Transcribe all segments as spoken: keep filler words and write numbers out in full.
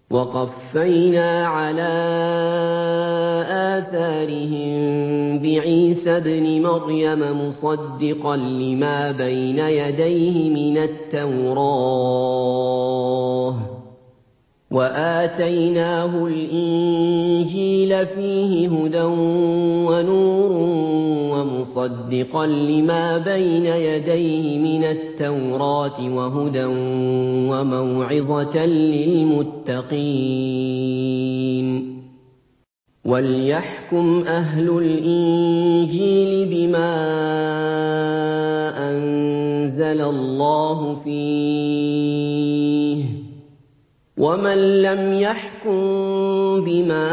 وَقَفَّيْنَا عَلَىٰ آثَارِهِم بِعِيسَى ابْنِ مَرْيَمَ مُصَدِّقًا لِّمَا بَيْنَ يَدَيْهِ مِنَ التَّوْرَاةِ ۖ وَآتَيْنَاهُ الْإِنجِيلَ فِيهِ هُدًى وَنُورٌ وَمُصَدِّقًا لِّمَا بَيْنَ يَدَيْهِ مِنَ التَّوْرَاةِ وَهُدًى وَمَوْعِظَةً لِّلْمُتَّقِينَ وَلْيَحْكُمْ أَهْلُ الْإِنجِيلِ بِمَا أَنزَلَ اللَّهُ فِيهِ ۖ وَمَن لَّمْ يَحْكُم بِمَا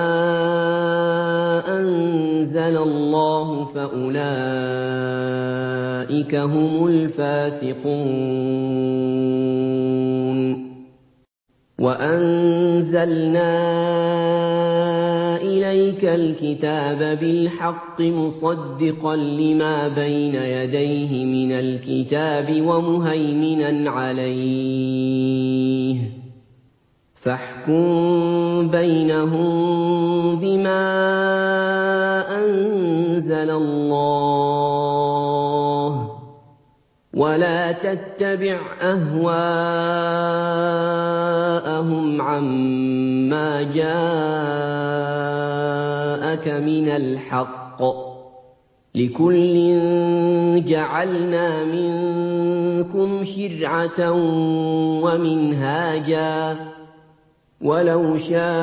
أَنزَلَ اللَّهُ فَأُولَٰئِكَ هُمُ الْفَاسِقُونَ وَأَنزَلْنَا إِلَيْكَ الْكِتَابَ بِالْحَقِّ مُصَدِّقًا لِّمَا بَيْنَ يَدَيْهِ مِنَ الْكِتَابِ وَمُهَيْمِنًا عَلَيْهِ ۖ فَاحْكُم بَيْنَهُم بِمَا أَنزَلَ اللَّهُ ۖ وَلَا تَتَّبِعْ أَهْوَاءَهُمْ عَمَّا جَاءَكَ مِنَ الْحَقِّ ۚ لِكُلٍّ جَعَلْنَا مِنكُمْ شِرْعَةً وَمِنْهَاجًا ۚ وَلَوْ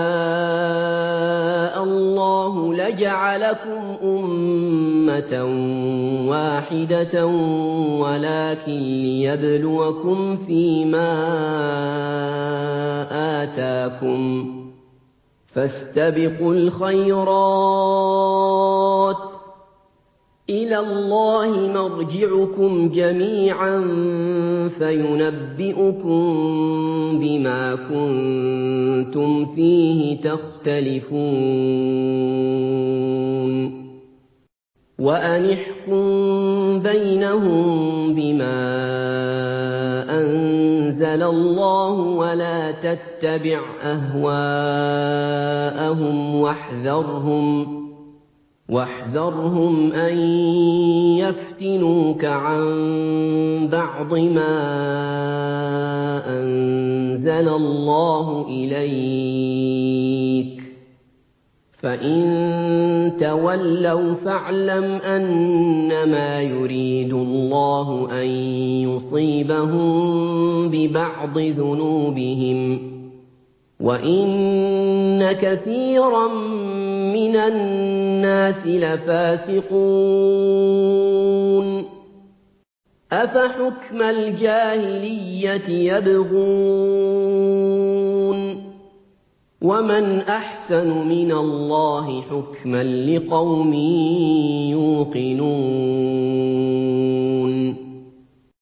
شَاءَ اللَّهُ لَجَعَلَكُمْ أُمَّةً وَاحِدَةً وَلَٰكِن لِّيَبْلُوَكُمْ فِي مَا آتَاكُمْ ۖ فَاسْتَبِقُوا الْخَيْرَاتِ ۚ إِلَى اللَّهِ مَرْجِعُكُمْ جَمِيعًا فَيُنَبِّئُكُم بِمَا كُنتُمْ فِيهِ تَخْتَلِفُونَ وَأَنِ احْكُم بَيْنَهُم بِمَا أَنزَلَ اللَّهُ وَلَا تَتَّبِعْ أَهْوَاءَهُمْ وَاحْذَرْهُمْ أَن يَفْتِنُوكَ عَن بَعْضِ مَا أَنزَلَ اللَّهُ إِلَيْكَ ۖ فَإِن تَوَلَّوْا فَاعْلَمْ أَنَّمَا يُرِيدُ اللَّهُ أَن يُصِيبَهُم بِبَعْضِ ذُنُوبِهِمْ ۗ وَإِنَّ كَثِيرًا مِّنَ النَّاسِ لَفَاسِقُونَ أَفَحُكْمَ الْجَاهِلِيَّةِ يَبْغُونَ ۚ وَمَنْ أَحْسَنُ مِنَ اللَّهِ حُكْمًا لِّقَوْمٍ يُوقِنُونَ